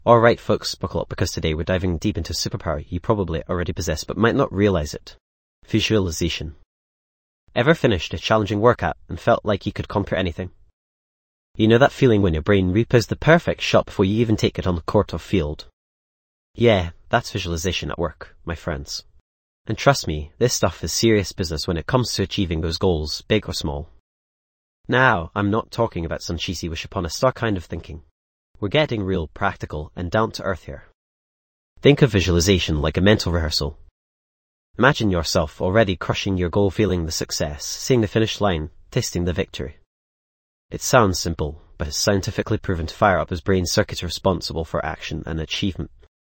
Alright folks, buckle up because today we're diving deep into a superpower you probably already possess but might not realize it. Visualization. Ever finished a challenging workout and felt like you could conquer anything? You know that feeling when your brain replays the perfect shot before you even take it on the court or field? Yeah, that's visualization at work, my friends. And trust me, this stuff is serious business when it comes to achieving those goals, big or small. Now, I'm not talking about some cheesy wish upon a star kind of thinking. We're getting real, practical, and down to earth here. Think of visualization like a mental rehearsal. Imagine yourself already crushing your goal, feeling the success, seeing the finish line, tasting the victory. It sounds simple, but it's scientifically proven to fire up those brain circuits responsible for action and achievement.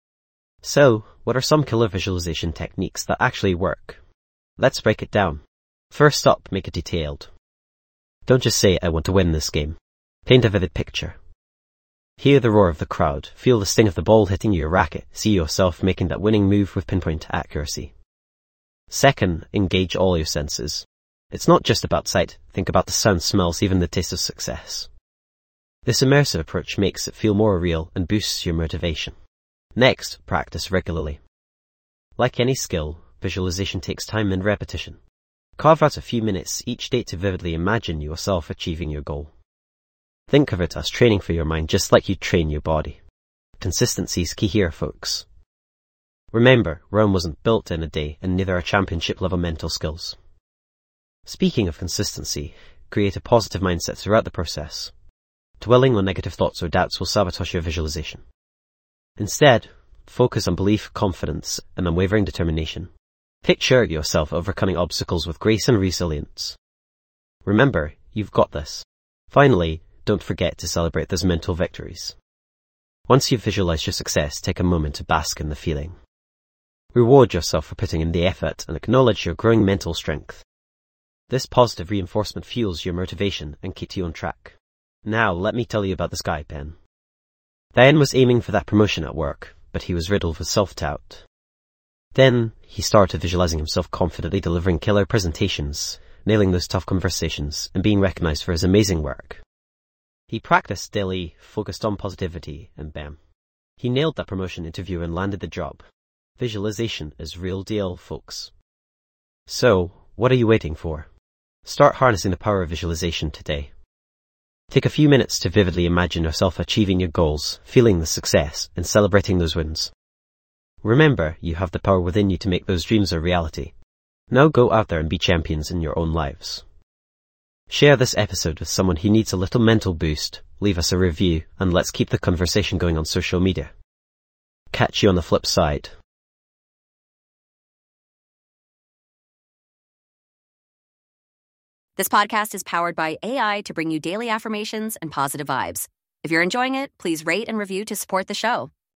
So, what are some killer visualization techniques that actually work? Let's break it down. First up, make it detailed. Don't just say, I want to win this game. Paint a vivid picture. Hear the roar of the crowd, feel the sting of the ball hitting your racket, see yourself making that winning move with pinpoint accuracy. Second, engage all your senses. It's not just about sight, think about the sound, smells, even the taste of success. This immersive approach makes it feel more real and boosts your motivation. Next, practice regularly. Like any skill, visualization takes time and repetition. Carve out a few minutes each day to vividly imagine yourself achieving your goal. Think of it as training for your mind just like you train your body. Consistency is key here, folks. Remember, Rome wasn't built in a day, and neither are championship-level mental skills. Speaking of consistency, create a positive mindset throughout the process. Dwelling on negative thoughts or doubts will sabotage your visualization. Instead, focus on belief, confidence, and unwavering determination. Picture yourself overcoming obstacles with grace and resilience. Remember, you've got this. Finally, don't forget to celebrate those mental victories. Once you've visualized your success, take a moment to bask in the feeling. Reward yourself for putting in the effort and acknowledge your growing mental strength. This positive reinforcement fuels your motivation and keeps you on track. Now, let me tell you about this guy, Ben. Ben was aiming for that promotion at work, but he was riddled with self-doubt. Then, he started visualizing himself confidently delivering killer presentations, nailing those tough conversations, and being recognized for his amazing work. He practiced daily, focused on positivity, and bam. He nailed that promotion interview and landed the job. Visualization is real deal, folks. So, what are you waiting for? Start harnessing the power of visualization today. Take a few minutes to vividly imagine yourself achieving your goals, feeling the success, and celebrating those wins. Remember, you have the power within you to make those dreams a reality. Now go out there and be champions in your own lives. Share this episode with someone who needs a little mental boost, leave us a review, and let's keep the conversation going on social media. Catch you on the flip side. This podcast is powered by AI to bring you daily affirmations and positive vibes. If you're enjoying it, please rate and review to support the show.